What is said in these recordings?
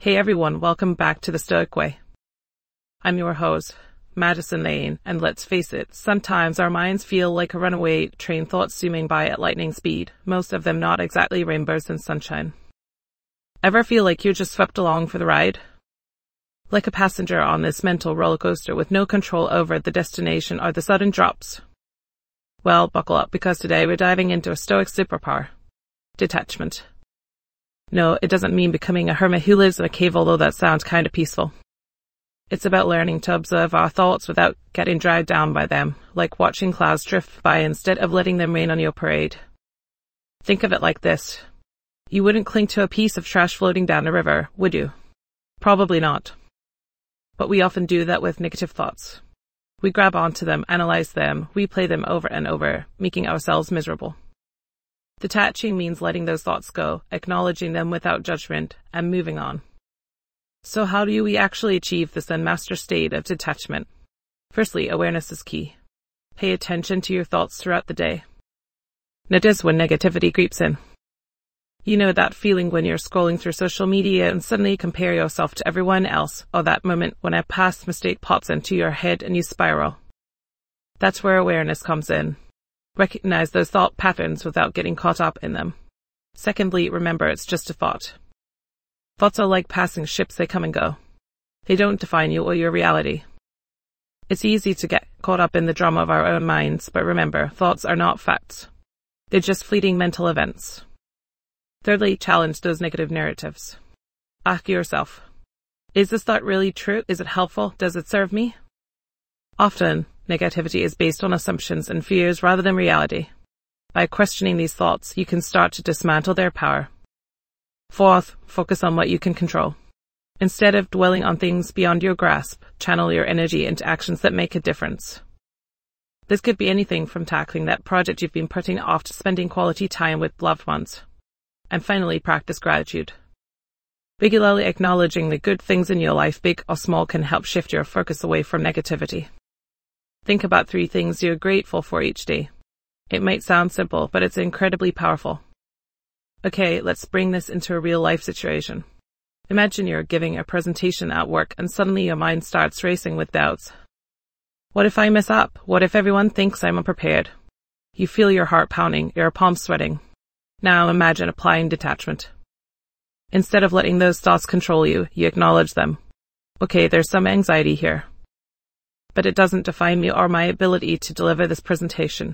Hey everyone, welcome back to The Stoic Way. I'm your host, Madison Lane, and let's face it, sometimes our minds feel like a runaway train, thoughts zooming by at lightning speed, most of them not exactly rainbows and sunshine. Ever feel like you're just swept along for the ride? Like a passenger on this mental roller coaster with no control over the destination or the sudden drops? Well, buckle up, because today we're diving into a Stoic superpower: detachment. No, it doesn't mean becoming a hermit who lives in a cave, although that sounds kind of peaceful. It's about learning to observe our thoughts without getting dragged down by them, like watching clouds drift by instead of letting them rain on your parade. Think of it like this. You wouldn't cling to a piece of trash floating down a river, would you? Probably not. But we often do that with negative thoughts. We grab onto them, analyze them, replay them over and over, making ourselves miserable. Detaching means letting those thoughts go, acknowledging them without judgment, and moving on. So how do we actually achieve this unmastered state of detachment? Firstly, awareness is key. Pay attention to your thoughts throughout the day. Notice when negativity creeps in. You know that feeling when you're scrolling through social media and suddenly compare yourself to everyone else, or that moment when a past mistake pops into your head and you spiral. That's where awareness comes in. Recognize those thought patterns without getting caught up in them. Secondly, remember it's just a thought. Thoughts are like passing ships, they come and go. They don't define you or your reality. It's easy to get caught up in the drama of our own minds, but remember, thoughts are not facts. They're just fleeting mental events. Thirdly, challenge those negative narratives. Ask yourself, is this thought really true? Is it helpful? Does it serve me? Often, negativity is based on assumptions and fears rather than reality. By questioning these thoughts, you can start to dismantle their power. Fourth, focus on what you can control. Instead of dwelling on things beyond your grasp, channel your energy into actions that make a difference. This could be anything from tackling that project you've been putting off to spending quality time with loved ones. And finally, practice gratitude. Regularly acknowledging the good things in your life, big or small, can help shift your focus away from negativity. Think about 3 things you're grateful for each day. It might sound simple, but it's incredibly powerful. Okay, let's bring this into a real-life situation. Imagine you're giving a presentation at work and suddenly your mind starts racing with doubts. What if I mess up? What if everyone thinks I'm unprepared? You feel your heart pounding, your palms sweating. Now imagine applying detachment. Instead of letting those thoughts control you, you acknowledge them. Okay, there's some anxiety here, but it doesn't define me or my ability to deliver this presentation.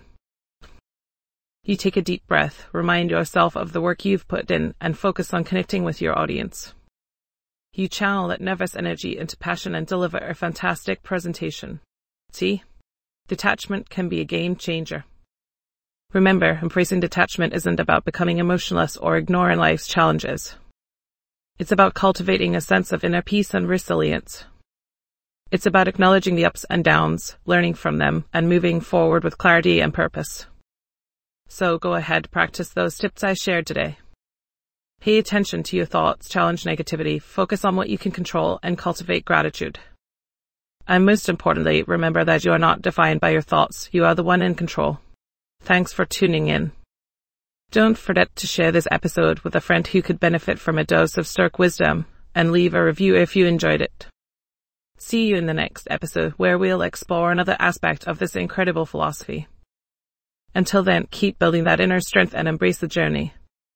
You take a deep breath, remind yourself of the work you've put in, and focus on connecting with your audience. You channel that nervous energy into passion and deliver a fantastic presentation. See? Detachment can be a game changer. Remember, embracing detachment isn't about becoming emotionless or ignoring life's challenges. It's about cultivating a sense of inner peace and resilience. It's about acknowledging the ups and downs, learning from them, and moving forward with clarity and purpose. So go ahead, practice those tips I shared today. Pay attention to your thoughts, challenge negativity, focus on what you can control, and cultivate gratitude. And most importantly, remember that you are not defined by your thoughts. You are the one in control. Thanks for tuning in. Don't forget to share this episode with a friend who could benefit from a dose of Stoic wisdom, and leave a review if you enjoyed it. See you in the next episode, where we'll explore another aspect of this incredible philosophy. Until then, keep building that inner strength and embrace the journey.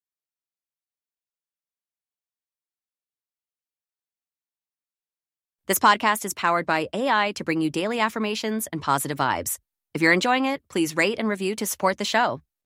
This podcast is powered by AI to bring you daily affirmations and positive vibes. If you're enjoying it, please rate and review to support the show.